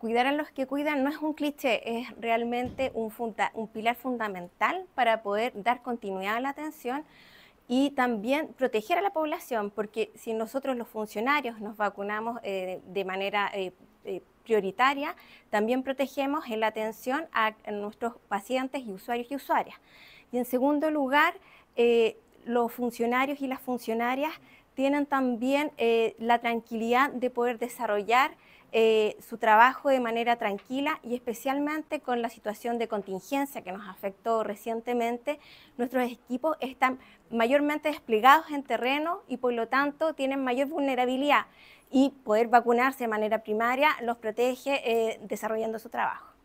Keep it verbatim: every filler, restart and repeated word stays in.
cuidar a los que cuidan no es un cliché, es realmente un, funda un pilar fundamental para poder dar continuidad a la atención y también proteger a la población, porque si nosotros los funcionarios nos vacunamos eh, de manera eh, eh, prioritaria, también protegemos en la atención a, a nuestros pacientes y usuarios y usuarias. Y en segundo lugar, eh, los funcionarios y las funcionarias tienen también eh, la tranquilidad de poder desarrollar eh, su trabajo de manera tranquila y especialmente con la situación de contingencia que nos afectó recientemente. Nuestros equipos están mayormente desplegados en terreno y por lo tanto tienen mayor vulnerabilidad y poder vacunarse de manera primaria los protege eh, desarrollando su trabajo.